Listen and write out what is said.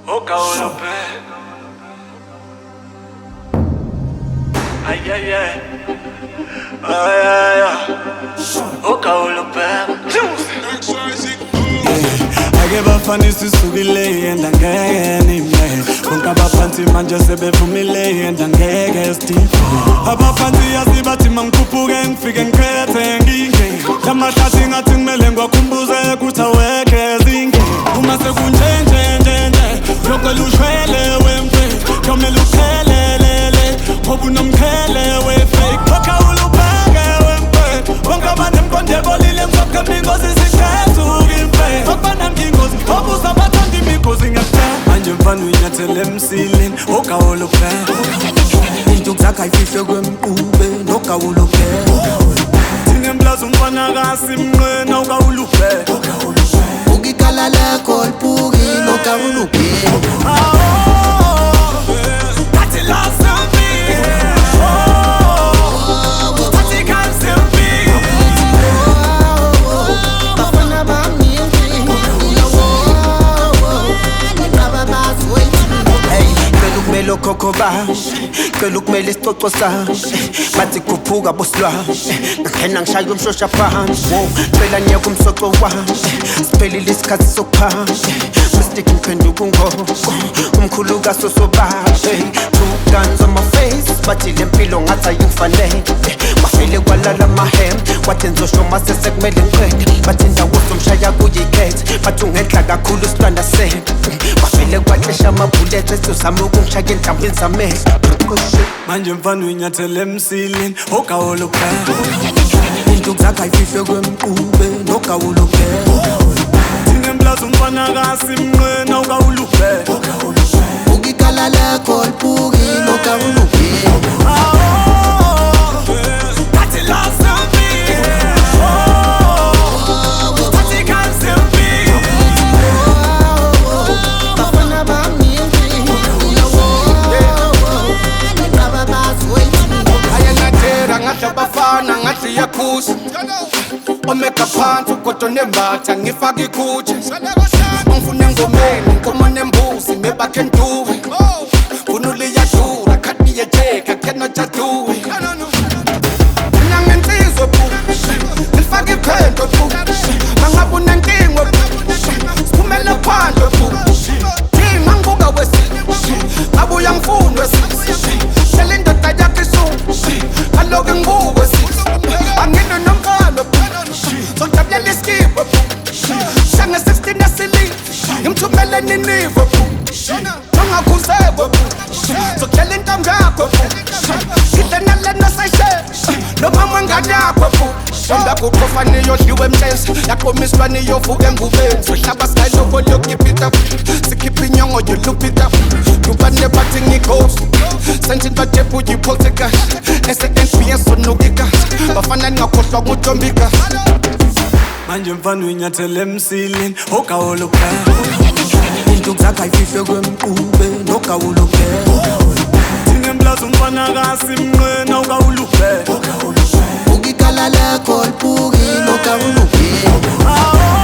Oka Olope. Ay, ay, ay. Ay, ay, ay. Oka Olope. Ake bafana sisukile and angeke nime bonke abaphansi manje sebevumile and angeke Steve abaphansi yasibathi mangikhuphuke ngifike ngiphethe nginge lamahlathi ngathi ngimele ngiwakhumbuze ukuthi awekhe zinge uma sekunjenjenjenje lokho lushwele wemfe komele ukhelelele ngoba unomkhele wefake okha ulubheke wemfe bonke abanemkonde bolile ngokho mingozi sikhethuke imfe okubana ngingozi obuza bathanda imikhozi ngiyakutshela manje mfana uyinyathele emsileni ogawulo phela into kuzakha ifihle kwemqube nogawulo phela thina emplaza umfana kasimnqena ogawulo phela ukikala lakho libuki nogawulo phela kathi la sambi kathi kamsembi bafana bami Melo khokho bashe cela ukumela isicoco sashe bathi khuphuka bosilwashe ngena ngishaya umshosha phansi cela nyeka umsoco washe siphelile isikhathi sokuphashe mystic ngiphenduka ungoko umkhulu kasosobashe 2 guns on my face bathi lempilo ngathi ayimfanele bafele kwalala mahem wathi nzosho mase sekumele ngiqede bathi indawo somshaya kuyikhethe bathi ungenhla kakhulu sihlanda sente bafele kwaxesha amabullet esizama ukungishaya enhlambini zamehlo manje mfana uyinyathele emsileni ogawulo phela into kuzakha ifihle kwemqube nogawulo phela thina emplaza umfana kasimnqena ogawulo phela ukikala lakho libuki nogawulo phela kathi la sambi kathi kamsembi bafana bami ayanatera ngathi abafana ngathi yakhuza omeka phansi kodwa nembatha ngifaka ikhutshe ngifuna engomeni nkomo nembuzi mebakhe nduwe vunule iyadura khati yejeka cannot just do it nangensizwe bu ngifaka iphendo bu mangabe unenkingo bu siphumele phandle bu thina ngibuka wesizwe abuya ngifuna wesizwe shela indoda yakhe isu aloke ngibuka wesizwe angino nomkalo bu sojabulela iskipho bu shange 16 asili ngimthumele ninivo bu tongakhuzebo bu sokuhlela intombi yakho bu ngihlena nosayishe noma mwengane yakho bu shonda kuqofa niyodliwe emlenze yaqomiswa niyovuka engubeni sohlaba sayiloko lokukhipita sikhipha inyongo yolupita dubane bathi ngighost senze into deep uyipoltika ese-nbs onukika bafana ningakhohlwa ngutombika manje mfana uyinyathele emsileni ogawulo phela into kuzakha ifihle kwemqube nogawulo phela thina emplaza umfana kasimnqena ogawulo phela ukikala lakho libuki nogawulo phela